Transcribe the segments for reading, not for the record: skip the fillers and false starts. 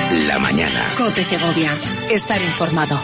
la mañana. COPE Segovia. Estar informado.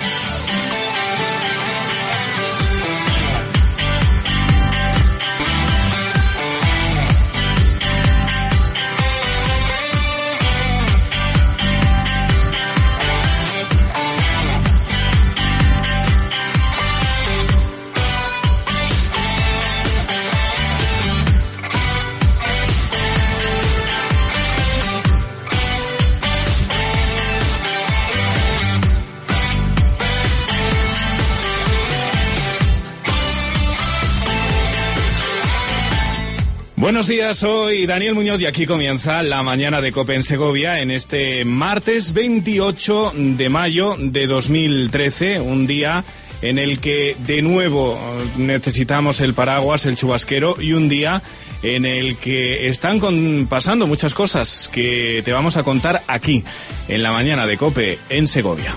Buenos días, soy Daniel Muñoz y aquí comienza la mañana de COPE en Segovia en este martes 28 de mayo de 2013, un día en el que de nuevo necesitamos el paraguas, el chubasquero, y un día en el que están pasando muchas cosas que te vamos a contar aquí en la mañana de COPE en Segovia.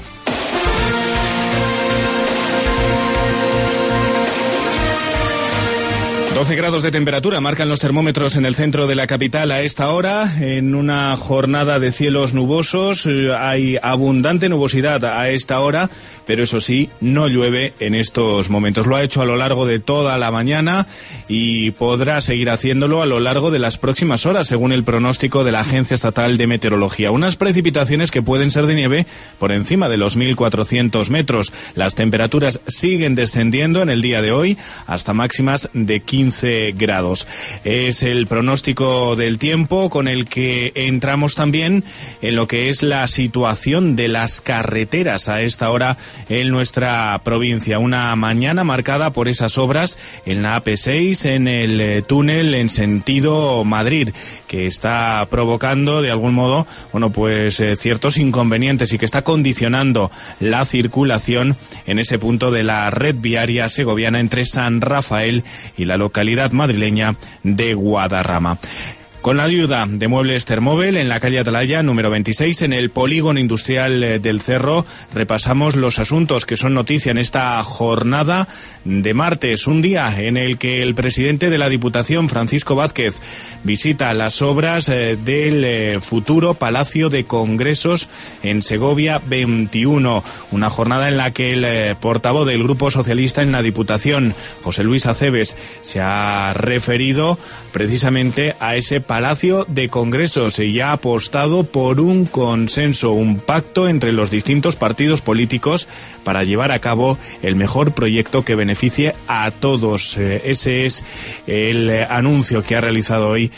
12 grados de temperatura marcan los termómetros en el centro de la capital a esta hora, en una jornada de cielos nubosos. Hay abundante nubosidad a esta hora, pero eso sí, no llueve en estos momentos. Lo ha hecho a lo largo de toda la mañana y podrá seguir haciéndolo a lo largo de las próximas horas, según el pronóstico de la Agencia Estatal de Meteorología. Unas precipitaciones que pueden ser de nieve por encima de los 1.400 metros. Las temperaturas siguen descendiendo en el día de hoy hasta máximas de 15 grados. Es el pronóstico del tiempo con el que entramos también en lo que es la situación de las carreteras a esta hora en nuestra provincia. Una mañana marcada por esas obras en la AP6, en el túnel en sentido Madrid, que está provocando de algún modo, ciertos inconvenientes y que está condicionando la circulación en ese punto de la red viaria segoviana entre San Rafael y la localidad madrileña de Guadarrama. Con la ayuda de Muebles Termóvel en la calle Atalaya, número 26, en el Polígono Industrial del Cerro, repasamos los asuntos que son noticia en esta jornada de martes, un día en el que el presidente de la Diputación, Francisco Vázquez, visita las obras del futuro Palacio de Congresos en Segovia 21. Una jornada en la que el portavoz del Grupo Socialista en la Diputación, José Luis Acebes, se ha referido precisamente a ese Palacio de Congresos y ha apostado por un consenso, un pacto entre los distintos partidos políticos para llevar a cabo el mejor proyecto que beneficie a todos. Ese es el anuncio que ha realizado hoy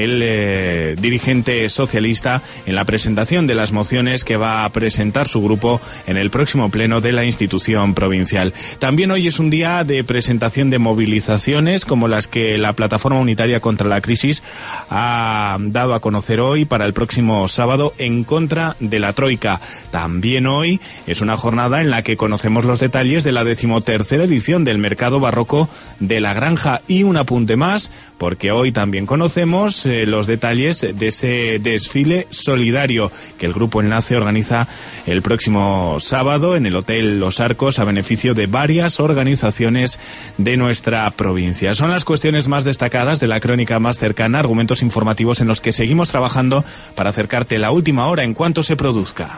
el dirigente socialista en la presentación de las mociones que va a presentar su grupo en el próximo pleno de la institución provincial. También hoy es un día de presentación de movilizaciones como las que la Plataforma Unitaria contra la Crisis ha dado a conocer hoy para el próximo sábado en contra de la Troika. También hoy es una jornada en la que conocemos los detalles de la 13ª edición del Mercado Barroco de la Granja. Y un apunte más, porque hoy también conocemos los detalles de ese desfile solidario que el Grupo Enlace organiza el próximo sábado en el Hotel Los Arcos a beneficio de varias organizaciones de nuestra provincia. Son las cuestiones más destacadas de la crónica más cercana, argumentos informativos en los que seguimos trabajando para acercarte la última hora en cuanto se produzca.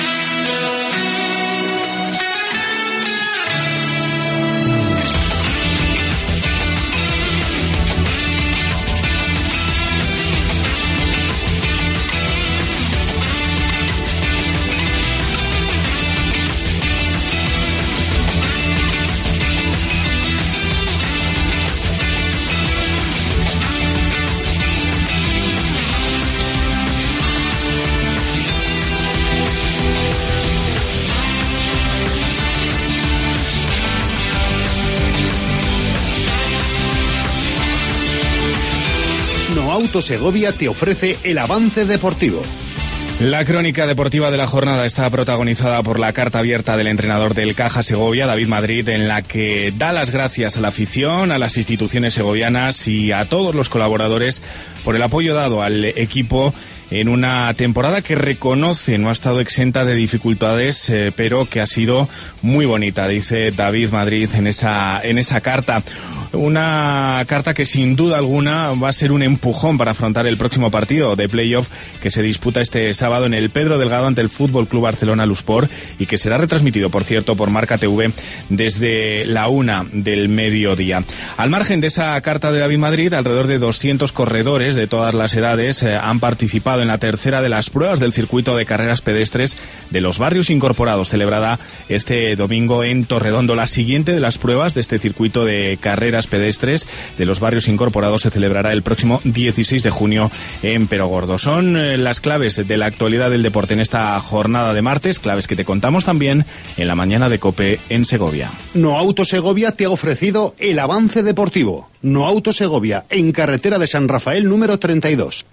Auto Segovia te ofrece el avance deportivo. La crónica deportiva de la jornada está protagonizada por la carta abierta del entrenador del Caja Segovia, David Madrid, en la que da las gracias a la afición, a las instituciones segovianas y a todos los colaboradores por el apoyo dado al equipo en una temporada que reconoce no ha estado exenta de dificultades, pero que ha sido muy bonita, dice David Madrid en esa carta. Una carta que sin duda alguna va a ser un empujón para afrontar el próximo partido de playoff que se disputa este sábado en el Pedro Delgado ante el Fútbol Club Barcelona Luspor y que será retransmitido, por cierto, por Marca TV desde la 1 del mediodía. Al margen de esa carta de David Madrid, alrededor de 200 corredores de todas las edades han participado en la tercera de las pruebas del circuito de carreras pedestres de los barrios incorporados, celebrada este domingo en Torredondo. La siguiente de las pruebas de este circuito de carreras pedestres de los barrios incorporados se celebrará el próximo 16 de junio en Perogordo. Son las claves de la actualidad del deporte en esta jornada de martes, claves que te contamos también en la mañana de COPE en Segovia. Noauto Segovia te ha ofrecido el avance deportivo. Noauto Segovia, en carretera de San Rafael número 32.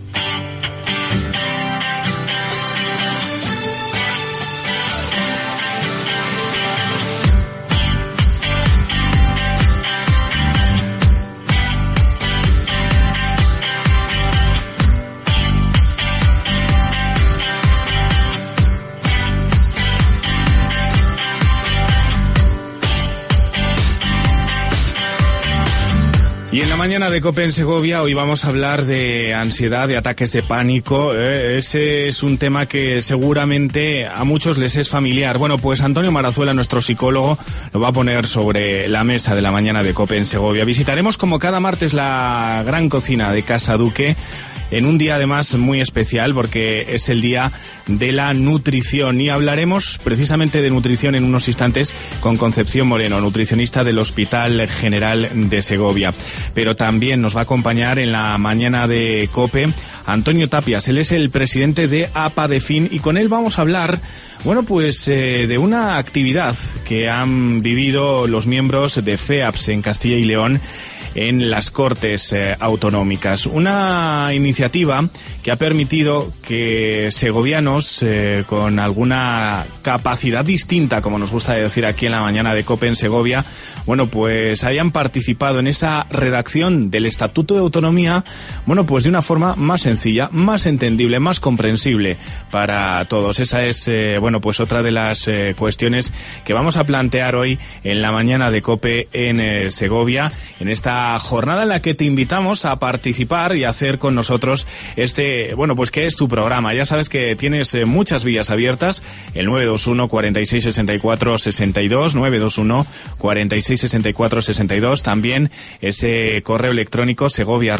Y en la mañana de COPE en Segovia hoy vamos a hablar de ansiedad, de ataques de pánico. Ese es un tema que seguramente a muchos les es familiar. Bueno, pues Antonio Marazuela, nuestro psicólogo, lo va a poner sobre la mesa de la mañana de COPE en Segovia. Visitaremos como cada martes la gran cocina de Casa Duque, en un día además muy especial porque es el día de la nutrición y hablaremos precisamente de nutrición en unos instantes con Concepción Moreno, nutricionista del Hospital General de Segovia. Pero también nos va a acompañar en la mañana de COPE Antonio Tapias. Él es el presidente de APADEFIN y con él vamos a hablar, bueno, pues de una actividad que han vivido los miembros de FEAPS en Castilla y León en las Cortes Autonómicas. Una iniciativa que ha permitido que segovianos con alguna capacidad distinta, como nos gusta decir aquí en la mañana de COPE en Segovia, bueno, pues hayan participado en esa redacción del Estatuto de Autonomía, bueno, pues de una forma más sencilla, más entendible, más comprensible para todos. Esa es, bueno, pues otra de las cuestiones que vamos a plantear hoy en la mañana de COPE en Segovia, en esta jornada en la que te invitamos a participar y a hacer con nosotros bueno, pues que es tu programa. Ya sabes que tienes muchas vías abiertas, el 921 46 64 62, 921 46 64 62, también ese correo electrónico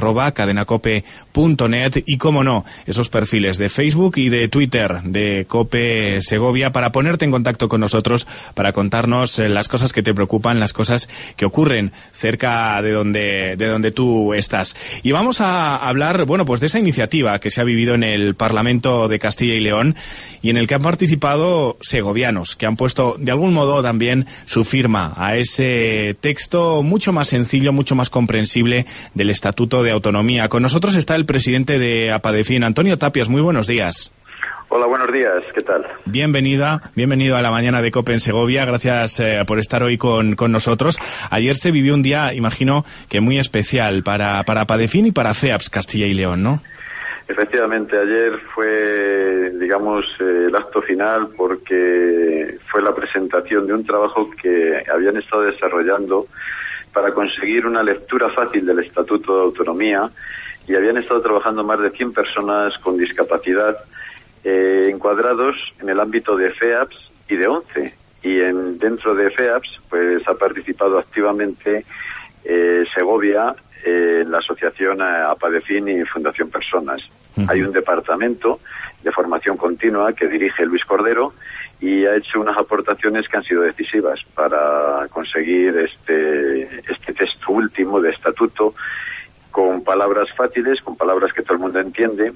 segovia@cadenacope.net y, como no, esos perfiles de Facebook y de Twitter de COPE Segovia para ponerte en contacto con nosotros, para contarnos las cosas que te preocupan, las cosas que ocurren cerca de donde tú estás. Y vamos a hablar, bueno, pues de esa iniciativa que se ha vivido en el Parlamento de Castilla y León y en el que han participado segovianos, que han puesto de algún modo también su firma a ese texto mucho más sencillo, mucho más comprensible del Estatuto de Autonomía. Con nosotros está el presidente de APADEFIN, Antonio Tapias. Muy buenos días. Hola, buenos días, ¿qué tal? Bienvenido a la mañana de COPE en Segovia, gracias por estar hoy con nosotros. Ayer se vivió un día, imagino, que muy especial para APADEFIN y para FEAPS Castilla y León, ¿no? Efectivamente, ayer fue, digamos, el acto final porque fue la presentación de un trabajo que habían estado desarrollando para conseguir una lectura fácil del Estatuto de Autonomía y habían estado trabajando más de 100 personas con discapacidad encuadrados en el ámbito de FEAPS y de ONCE. Y dentro de FEAPS pues ha participado activamente Segovia en la asociación APADEFIN y Fundación Personas. Hay un departamento de formación continua que dirige Luis Cordero y ha hecho unas aportaciones que han sido decisivas para conseguir este texto último de estatuto con palabras fáciles, con palabras que todo el mundo entiende,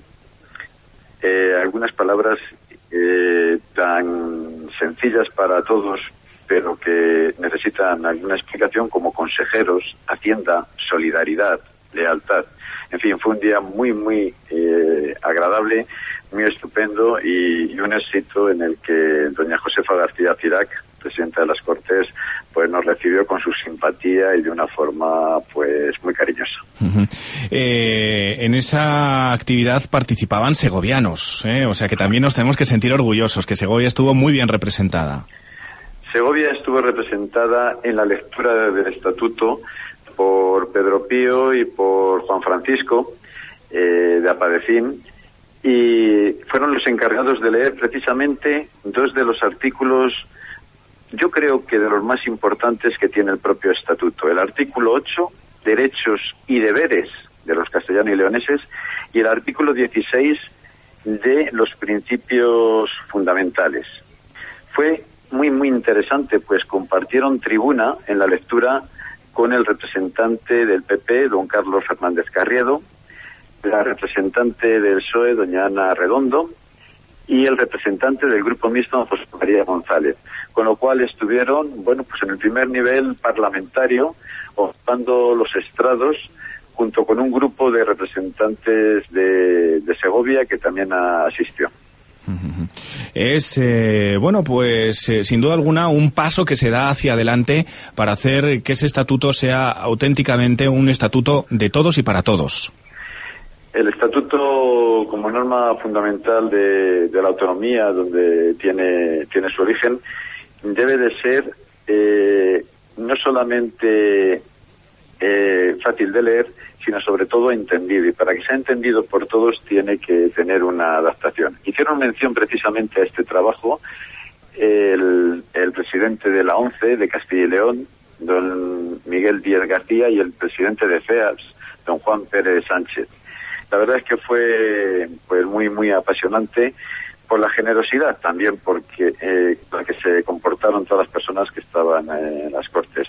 algunas palabras tan sencillas para todos, pero que necesitan alguna explicación, como consejeros, hacienda, solidaridad, lealtad. En fin, fue un día muy, muy agradable, muy estupendo y un éxito en el que doña Josefa García Cirac, presidenta de las Cortes, pues nos recibió con su simpatía y de una forma pues muy cariñosa. En esa actividad participaban segovianos, o sea que también nos tenemos que sentir orgullosos, que Segovia estuvo muy bien representada. Segovia estuvo representada en la lectura del estatuto por Pedro Pío y por Juan Francisco de Apadefin, y fueron los encargados de leer precisamente dos de los artículos, yo creo que de los más importantes que tiene el propio estatuto. El artículo 8, derechos y deberes de los castellanos y leoneses, y el artículo 16 de los principios fundamentales. Fue muy interesante, pues compartieron tribuna en la lectura con el representante del PP, don Carlos Fernández Carriedo, la representante del PSOE, doña Ana Redondo, y el representante del Grupo Mixto, José María González, con lo cual estuvieron, bueno, pues en el primer nivel parlamentario, ocupando los estrados, junto con un grupo de representantes de Segovia que también asistió. Es, bueno, pues sin duda alguna un paso que se da hacia adelante para hacer que ese estatuto sea auténticamente un estatuto de todos y para todos. El estatuto, como norma fundamental de la autonomía, donde tiene su origen, debe de ser no solamente fácil de leer, sino sobre todo entendido, y para que sea entendido por todos tiene que tener una adaptación. Hicieron mención precisamente a este trabajo el presidente de la ONCE de Castilla y León, don Miguel Díaz García, y el presidente de FEAPS, don Juan Pérez Sánchez. La verdad es que fue pues muy apasionante por la generosidad, también porque con la que se comportaron todas las personas que estaban en las Cortes.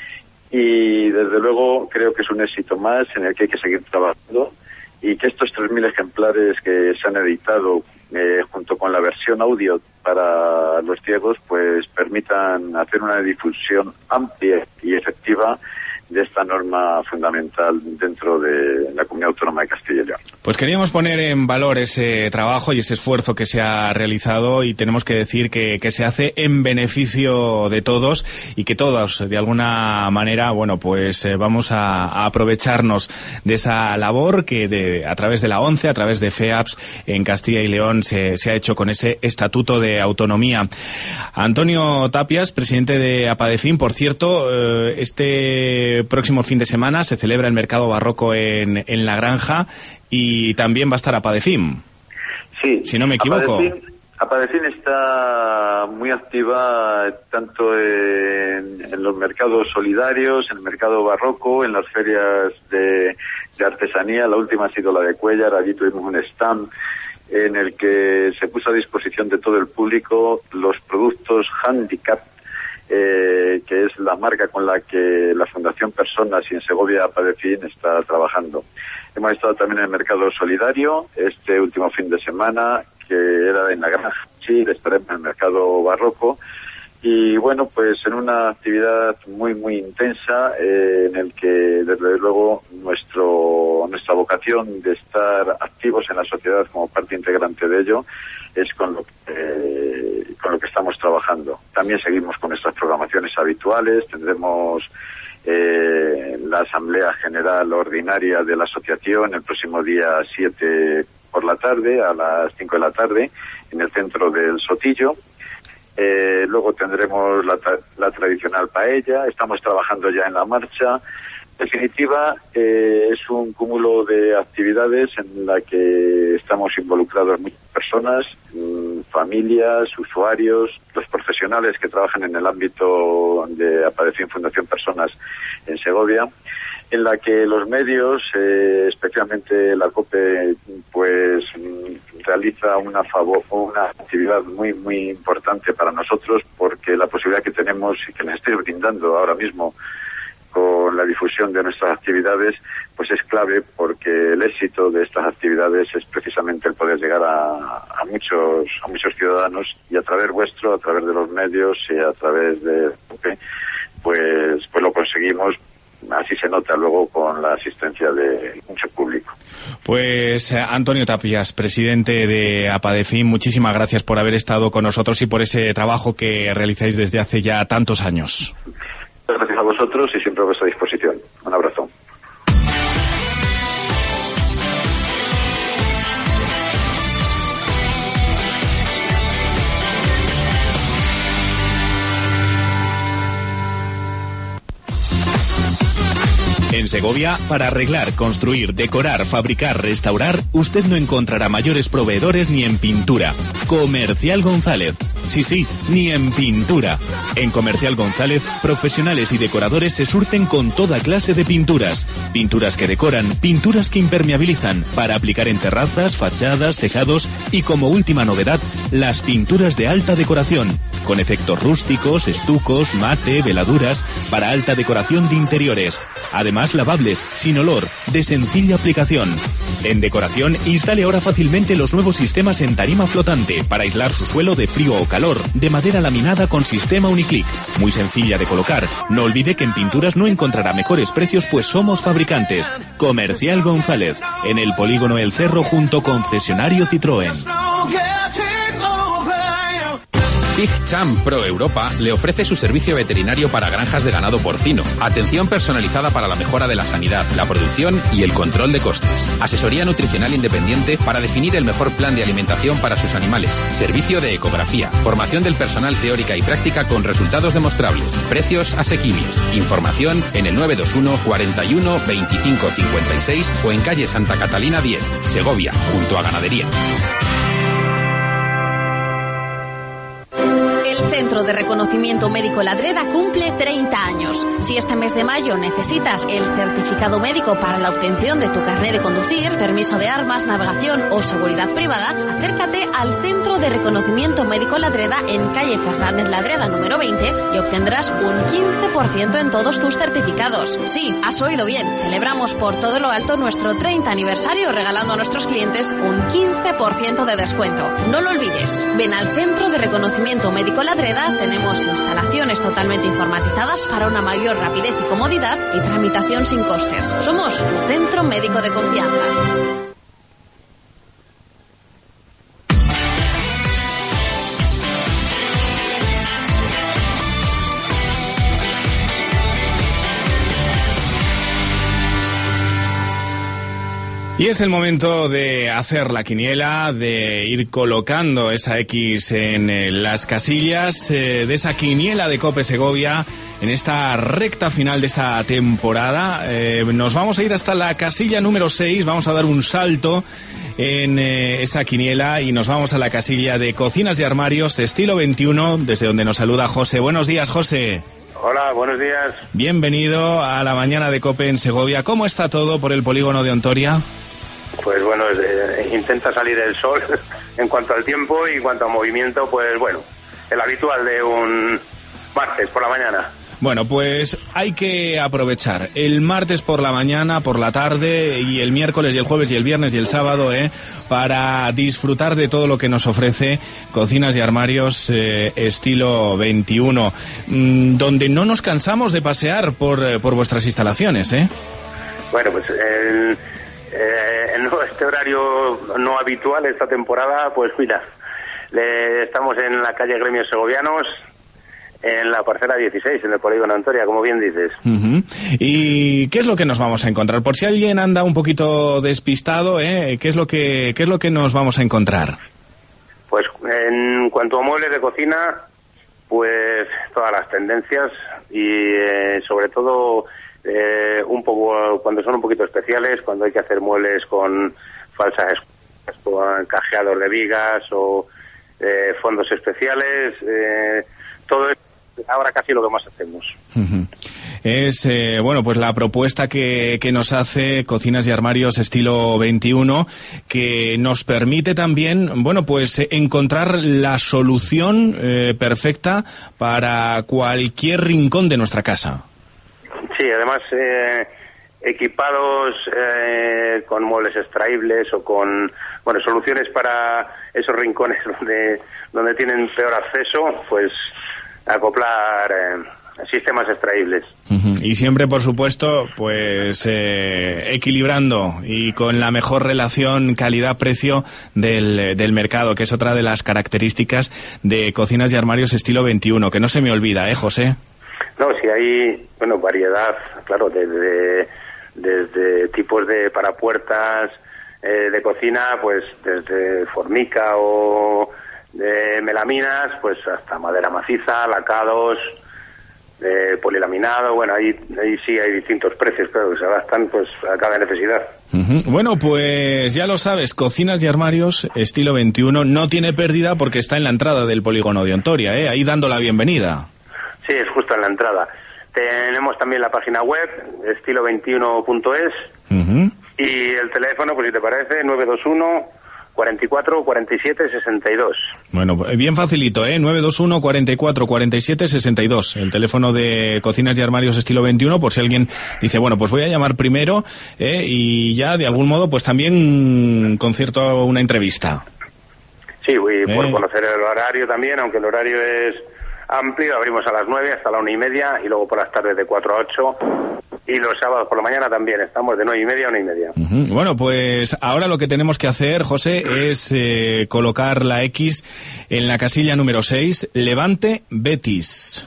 Y desde luego creo que es un éxito más en el que hay que seguir trabajando, y que estos 3.000 ejemplares que se han editado junto con la versión audio para los ciegos pues permitan hacer una difusión amplia y efectiva de esta norma fundamental dentro de la Comunidad Autónoma de Castilla y León. Pues queríamos poner en valor ese trabajo y ese esfuerzo que se ha realizado, y tenemos que decir que se hace en beneficio de todos, y que todos, de alguna manera, bueno, pues vamos a aprovecharnos de esa labor que a través de la ONCE, a través de FEAPS en Castilla y León se ha hecho con ese Estatuto de Autonomía. Antonio Tapias, presidente de Apadefin, por cierto, este próximo fin de semana se celebra el mercado barroco en La Granja, y también va a estar Apadefin. Sí. Si no me equivoco. Apadefin está muy activa tanto en los mercados solidarios, en el mercado barroco, en las ferias de artesanía. La última ha sido la de Cuéllar. Allí tuvimos un stand en el que se puso a disposición de todo el público los productos Handicap, que es la marca con la que la Fundación Personas y en Segovia Apadefin está trabajando. Hemos estado también en el mercado solidario este último fin de semana, que era en La Granja, sí, estaremos en el mercado barroco, y bueno, pues en una actividad muy intensa, en el que desde luego nuestra vocación de estar activos en la sociedad como parte integrante de ello es con lo que estamos trabajando. También seguimos con nuestras programaciones habituales. Tendremos la Asamblea General Ordinaria de la Asociación el próximo día 7 por la tarde, a las 5 de la tarde, en el centro del Sotillo. Luego tendremos la tradicional paella. Estamos trabajando ya en la marcha. En definitiva, es un cúmulo de actividades en la que estamos involucrados muchas personas, familias, usuarios, los profesionales que trabajan en el ámbito de Apadefin Fundación Personas en Segovia, en la que los medios, especialmente la COPE, pues realiza una actividad muy importante para nosotros, porque la posibilidad que tenemos y que nos estoy brindando ahora mismo con la difusión de nuestras actividades, pues es clave, porque el éxito de estas actividades es precisamente el poder llegar a muchos ciudadanos, y a través vuestro, a través de los medios y a través de pues lo conseguimos. Así se nota luego con la asistencia de mucho público. Pues Antonio Tapias, presidente de Apadefin, muchísimas gracias por haber estado con nosotros y por ese trabajo que realizáis desde hace ya tantos años. Gracias a vosotros y siempre a vuestra disposición. Un abrazo. En Segovia, para arreglar, construir, decorar, fabricar, restaurar, usted no encontrará mayores proveedores ni en pintura. Comercial González. Sí, ni en pintura. En Comercial González, profesionales y decoradores se surten con toda clase de pinturas. Pinturas que decoran, pinturas que impermeabilizan, para aplicar en terrazas, fachadas, tejados y, como última novedad, las pinturas de alta decoración, con efectos rústicos, estucos, mate, veladuras, para alta decoración de interiores. Además, lavables, sin olor, de sencilla aplicación. En decoración, instale ahora fácilmente los nuevos sistemas en tarima flotante para aislar su suelo de frío o calor, de madera laminada con sistema Uniclick. Muy sencilla de colocar. No olvide que en pinturas no encontrará mejores precios, pues somos fabricantes. Comercial González, en el Polígono El Cerro junto con concesionario Citroën. PigChamp Pro Europa le ofrece su servicio veterinario para granjas de ganado porcino. Atención personalizada para la mejora de la sanidad, la producción y el control de costes. Asesoría nutricional independiente para definir el mejor plan de alimentación para sus animales. Servicio de ecografía. Formación del personal teórica y práctica con resultados demostrables. Precios asequibles. Información en el 921 41 25 56 o en calle Santa Catalina 10, Segovia, junto a Ganadería. El Centro de Reconocimiento Médico Ladreda cumple 30 años. Si este mes de mayo necesitas el certificado médico para la obtención de tu carné de conducir, permiso de armas, navegación o seguridad privada, acércate al Centro de Reconocimiento Médico Ladreda en calle Fernández Ladreda número 20 y obtendrás un 15% en todos tus certificados. Sí, has oído bien. Celebramos por todo lo alto nuestro 30 aniversario regalando a nuestros clientes un 15% de descuento. No lo olvides. Ven al Centro de Reconocimiento Médico Ladreda, tenemos instalaciones totalmente informatizadas para una mayor rapidez y comodidad y tramitación sin costes. Somos tu centro médico de confianza. Y es el momento de hacer la quiniela, de ir colocando esa X en las casillas de esa quiniela de COPE Segovia en esta recta final de esta temporada. Nos vamos a ir hasta la casilla número 6, vamos a dar un salto en esa quiniela y nos vamos a la casilla de cocinas y armarios estilo 21, desde donde nos saluda José. Buenos días, José. Hola, buenos días. Bienvenido a la mañana de COPE en Segovia. ¿Cómo está todo por el polígono de Ontoria? Pues bueno, intenta salir el sol en cuanto al tiempo y en cuanto a movimiento, pues bueno, el habitual de un martes por la mañana. Bueno, pues hay que aprovechar el martes por la mañana, por la tarde y el miércoles y el jueves y el viernes y el sábado, para disfrutar de todo lo que nos ofrece Cocinas y Armarios estilo 21, donde no nos cansamos de pasear por vuestras instalaciones, Bueno, pues este horario no habitual esta temporada, pues mira, estamos en la calle Gremios Segovianos, en la parcela 16, en el polígono Ontoria, como bien dices. Uh-huh. ¿Y qué es lo que nos vamos a encontrar? Por si alguien anda un poquito despistado, ¿qué es lo que nos vamos a encontrar? Pues en cuanto a muebles de cocina, pues todas las tendencias y sobre todo un poco cuando son un poquito especiales, cuando hay que hacer muebles con falsas escuelas, con cajeados de vigas o fondos especiales, todo es ahora casi lo que más hacemos. Uh-huh. Es, pues la propuesta que nos hace Cocinas y Armarios estilo 21, que nos permite también, pues encontrar la solución perfecta para cualquier rincón de nuestra casa. Sí, además equipados con muebles extraíbles o con soluciones para esos rincones donde tienen peor acceso, pues acoplar sistemas extraíbles. Uh-huh. Y siempre, por supuesto, pues equilibrando y con la mejor relación calidad-precio del mercado, que es otra de las características de Cocinas y Armarios estilo 21, que no se me olvida, José. No, sí hay, variedad, claro, desde tipos de parapuertas de cocina, pues desde formica o de melaminas, pues hasta madera maciza, lacados, polilaminado, bueno, ahí sí hay distintos precios, claro, que se adaptan pues a cada necesidad. Bueno, pues ya lo sabes, Cocinas y Armarios estilo 21 no tiene pérdida porque está en la entrada del polígono de Ontoria, ahí dando la bienvenida. Sí, es justo en la entrada. Tenemos también la página web, estilo21.es, y el teléfono, pues si te parece, 921 44 47 62. Bueno, bien facilito, 921 44 47 62. El teléfono de Cocinas y Armarios estilo 21, por si alguien dice, bueno, pues voy a llamar primero y ya de algún modo pues también concierto una entrevista. Sí, y por conocer el horario también, aunque el horario es amplio, abrimos a las 9 hasta la 1:30 y luego por las tardes de 4 a 8. Y los sábados por la mañana también, estamos de 9:30 a 1:30. Bueno, pues ahora lo que tenemos que hacer, José, es colocar la X en la casilla número 6, Levante Betis.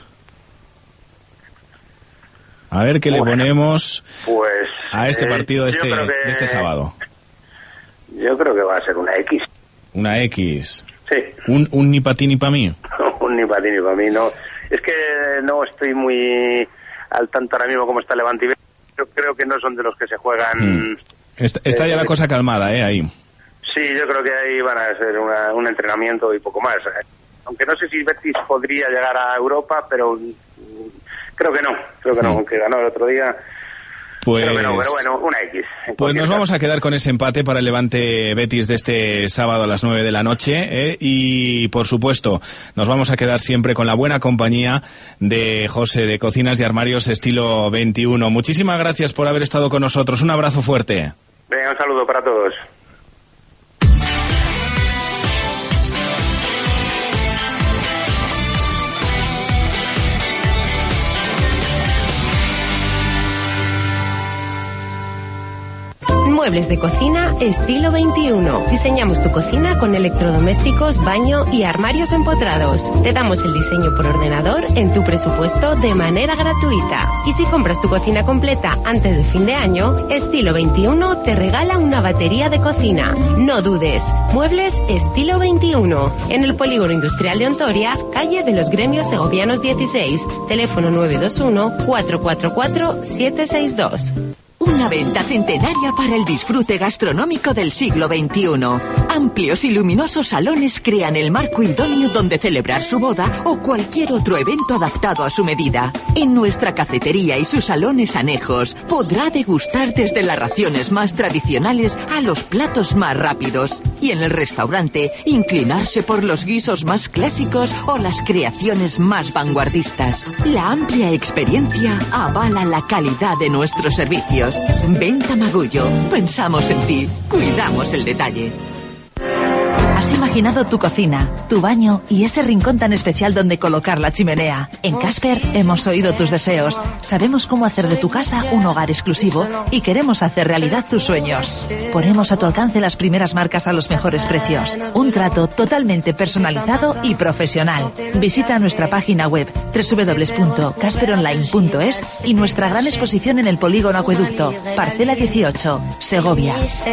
A ver qué le ponemos pues, a este partido de este sábado. Yo creo que va a ser una X. Una X. Sí. Un ni para ti ni para mí. Un ni para ti ni para mí, no. Es que no estoy muy al tanto ahora mismo como está Levante y Betis. Yo creo que no son de los que se juegan. Está ya la cosa calmada, ahí. Sí, yo creo que ahí van a ser un entrenamiento y poco más. Aunque no sé si Betis podría llegar a Europa, pero creo que no, aunque ganó el otro día. Pues, pero bueno, una X. Pues nos vamos a quedar con ese empate para el Levante Betis de este sábado a las 9 de la noche, y por supuesto nos vamos a quedar siempre con la buena compañía de José de Cocinas y Armarios estilo 21. Muchísimas gracias por haber estado con nosotros. Un abrazo fuerte. Venga, un saludo para todos. Muebles de cocina estilo 21. Diseñamos tu cocina con electrodomésticos, baño y armarios empotrados. Te damos el diseño por ordenador en tu presupuesto de manera gratuita. Y si compras tu cocina completa antes de fin de año, estilo 21 te regala una batería de cocina. No dudes. Muebles estilo 21. En el Polígono Industrial de Ontoria, calle de los Gremios Segovianos 16. Teléfono 921 444 762. Una venta centenaria para el disfrute gastronómico del siglo XXI. Amplios y luminosos salones crean el marco idóneo donde celebrar su boda o cualquier otro evento adaptado a su medida. En nuestra cafetería y sus salones anejos podrá degustar desde las raciones más tradicionales a los platos más rápidos. Y en el restaurante, inclinarse por los guisos más clásicos o las creaciones más vanguardistas. La amplia experiencia avala la calidad de nuestros servicios. Venta Magullo. Pensamos en ti. Cuidamos el detalle. Has imaginado tu cocina, tu baño y ese rincón tan especial donde colocar la chimenea. En Casper hemos oído tus deseos. Sabemos cómo hacer de tu casa un hogar exclusivo y queremos hacer realidad tus sueños. Ponemos a tu alcance las primeras marcas a los mejores precios. Un trato totalmente personalizado y profesional. Visita nuestra página web www.casperonline.es y nuestra gran exposición en el Polígono Acueducto, Parcela 18, Segovia.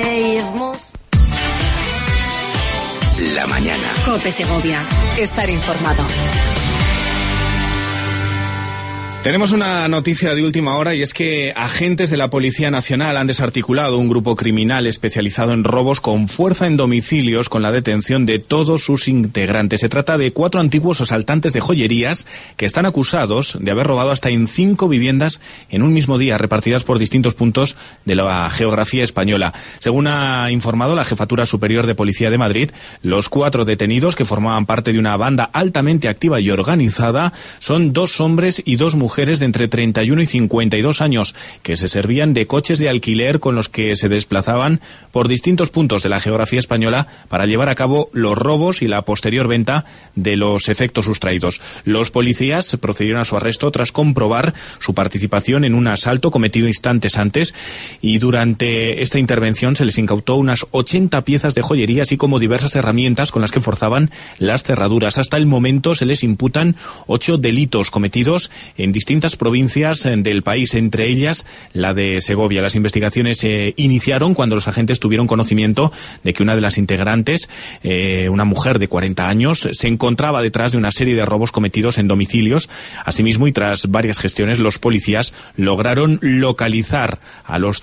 La mañana. COPE Segovia. Estar informado. Tenemos una noticia de última hora y es que agentes de la Policía Nacional han desarticulado un grupo criminal especializado en robos con fuerza en domicilios con la detención de todos sus integrantes. Se trata de 4 antiguos asaltantes de joyerías que están acusados de haber robado hasta en 5 viviendas en un mismo día, repartidas por distintos puntos de la geografía española. Según ha informado la Jefatura Superior de Policía de Madrid, los 4 detenidos, que formaban parte de una banda altamente activa y organizada, son 2 hombres y 2 mujeres de entre 31 y 52 años, que se servían de coches de alquiler con los que se desplazaban por distintos puntos de la geografía española para llevar a cabo los robos y la posterior venta de los efectos sustraídos. Los policías procedieron a su arresto tras comprobar su participación en un asalto cometido instantes antes, y durante esta intervención se les incautó unas 80 piezas de joyería, así como diversas herramientas con las que forzaban las cerraduras. Hasta el momento se les imputan 8 delitos cometidos en distintos distintas provincias del país, entre ellas la de Segovia. Las investigaciones se iniciaron cuando los agentes tuvieron conocimiento de que una de las integrantes, una mujer de 40 años, se encontraba detrás de una serie de robos cometidos en domicilios. Asimismo, y tras varias gestiones, los policías lograron localizar a los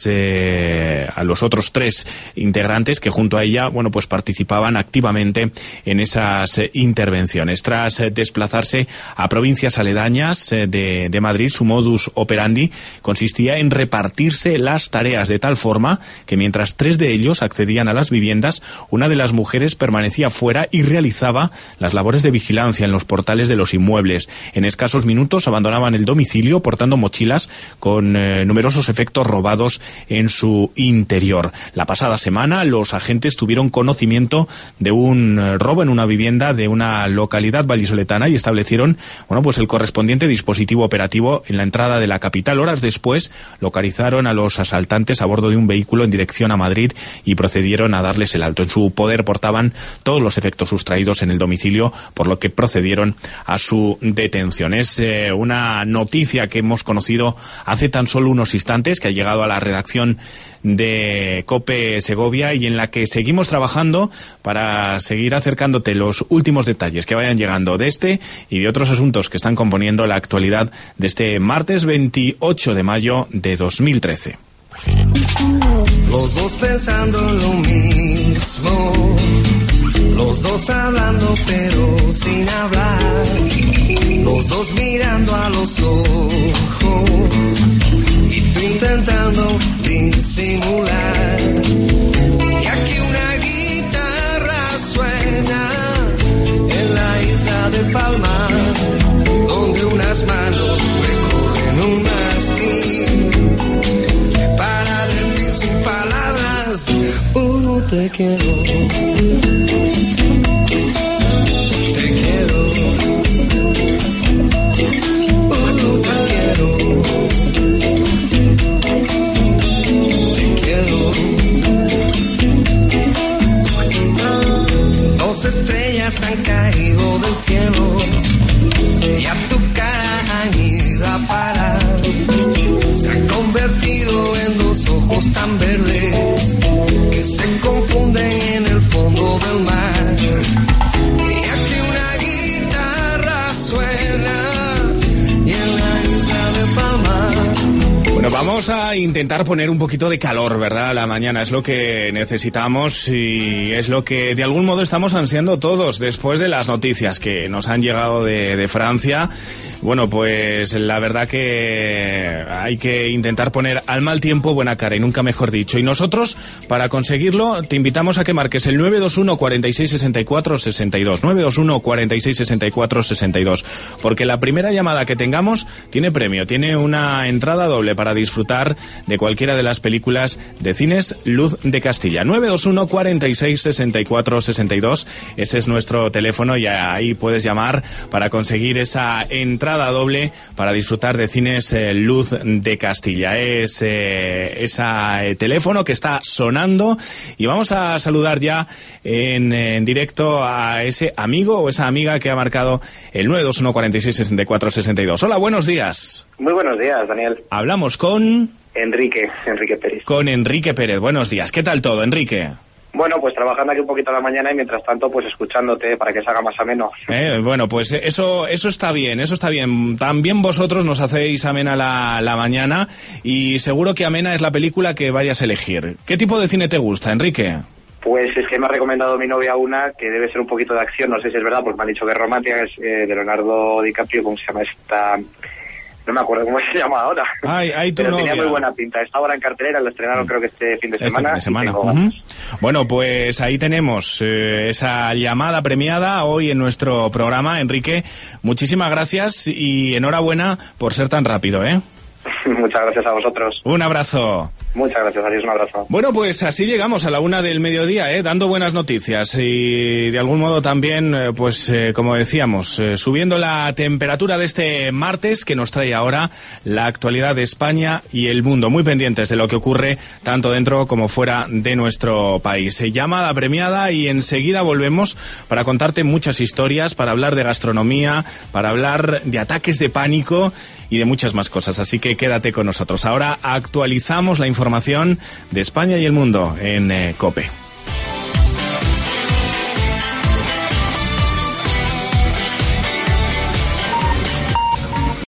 otros tres integrantes que junto a ella, bueno, pues participaban activamente en esas intervenciones. Tras desplazarse a provincias aledañas de Madrid, su modus operandi consistía en repartirse las tareas de tal forma que mientras tres de ellos accedían a las viviendas, una de las mujeres permanecía fuera y realizaba las labores de vigilancia en los portales de los inmuebles. En escasos minutos abandonaban el domicilio portando mochilas con numerosos efectos robados en su interior. La pasada semana los agentes tuvieron conocimiento de un robo en una vivienda de una localidad vallisoletana y establecieron, bueno, pues el correspondiente dispositivo operativo en la entrada de la capital. Horas después localizaron a los asaltantes a bordo de un vehículo en dirección a Madrid y procedieron a darles el alto. En su poder portaban todos los efectos sustraídos en el domicilio, por lo que procedieron a su detención. Es una noticia que hemos conocido hace tan solo unos instantes, que ha llegado a la redacción de COPE Segovia y en la que seguimos trabajando para seguir acercándote los últimos detalles que vayan llegando de este y de otros asuntos que están componiendo la actualidad de este martes 28 de mayo de 2013. Los dos pensando en lo mismo, los dos hablando pero sin hablar, los dos mirando a los ojos y tú intentando disimular. Y aquí una guitarra suena en la isla de Palma, donde unas manos recorren un mastín para decir sin palabras, uno te quiero. Te quiero. Dos estrellas han caído del cielo y a tu cara han ido a parar. Se han convertido en dos ojos tan verdes que se confunden en el fondo del mar. Y aquí una guitarra suena y en la isla de Palma. Bueno, vamos a intentar poner un poquito de calor, ¿verdad? La mañana es lo que necesitamos y es lo que de algún modo estamos ansiando todos después de las noticias que nos han llegado de Francia. Bueno, pues la verdad que hay que intentar poner al mal tiempo buena cara y nunca mejor dicho. Y nosotros, para conseguirlo, te invitamos a que marques el 921 46 64 62. 921 46 64 62. Porque la primera llamada que tengamos tiene premio, tiene una entrada doble para disfrutar de cualquiera de las películas de Cines Luz de Castilla. 921 46 64 62. Ese es nuestro teléfono y ahí puedes llamar para conseguir esa entrada doble para disfrutar de Cines Luz de Castilla. Es ese teléfono que está sonando y vamos a saludar ya en directo a ese amigo o esa amiga que ha marcado el 921 46 64 62. Hola, buenos días. Muy buenos días, Daniel. Hablamos con... Enrique Pérez. Con Enrique Pérez. Buenos días. ¿Qué tal todo, Enrique? Bueno, pues trabajando aquí un poquito a la mañana y mientras tanto pues escuchándote para que se haga más ameno. Bueno, pues eso está bien, eso está bien. También vosotros nos hacéis amena la mañana y seguro que amena es la película que vayas a elegir. ¿Qué tipo de cine te gusta, Enrique? Pues es que me ha recomendado mi novia una que debe ser un poquito de acción, no sé si es verdad, porque me han dicho que es romántica, es de Leonardo DiCaprio, ¿cómo se llama esta...? No me acuerdo cómo se llama ahora. Ay, tu pero novia. Tenía muy buena pinta. Está ahora en cartelera, la estrenaron creo que este fin de semana. Bueno, pues ahí tenemos esa llamada premiada hoy en nuestro programa. Enrique, muchísimas gracias y enhorabuena por ser tan rápido, ¿eh? Muchas gracias a vosotros. Un abrazo. Muchas gracias, adiós, un abrazo. Bueno, pues así llegamos a la 1 del mediodía, dando buenas noticias y de algún modo también, como decíamos, subiendo la temperatura de este martes que nos trae ahora la actualidad de España y el mundo. Muy pendientes de lo que ocurre tanto dentro como fuera de nuestro país. Llamada premiada y enseguida volvemos para contarte muchas historias, para hablar de gastronomía, para hablar de ataques de pánico y de muchas más cosas. Así que quédate con nosotros. Ahora actualizamos la información de España y el mundo en COPE.